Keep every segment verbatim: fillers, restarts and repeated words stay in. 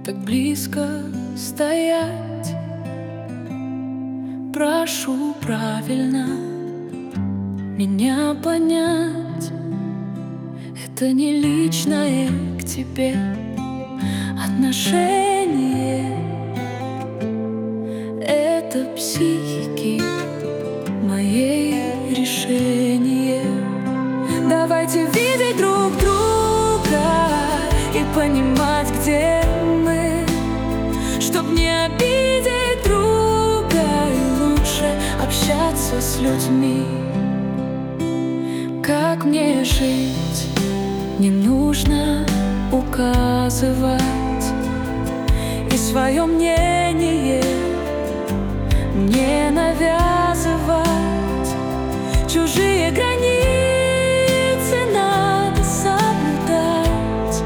так близко стоять. Прошу правильно меня понять. Это не личное к тебе отношение, это психики моей решение. Давайте видеть друг друга и понимать, где мы, чтоб не обидеть друга, и лучше общаться с людьми. Как мне жить, не нужно указывать, и свое мнение не навязывать. Чужие границы надо соблюдать.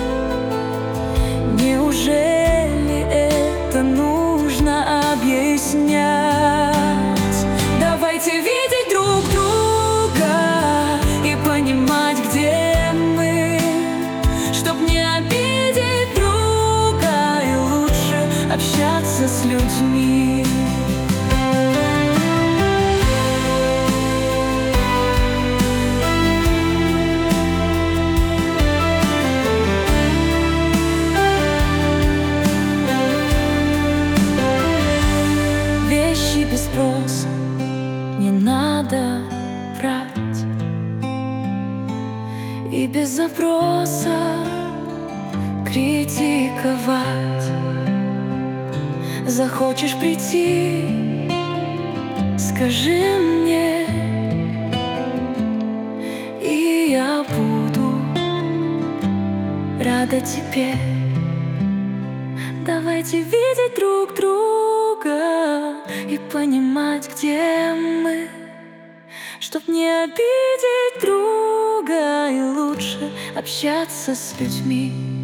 Неужели это нужно объяснять? Давайте видеть друг друга и понимать, где мы, чтоб не обидеть друга, и лучше общаться с людьми. Вещи без спроса не надо брать, и без запроса критиковать. Захочешь прийти, скажи мне, и я буду рада тебе. Давайте видеть друг друга и понимать, где мы, чтоб не обидеть друга, и лучше общаться с людьми.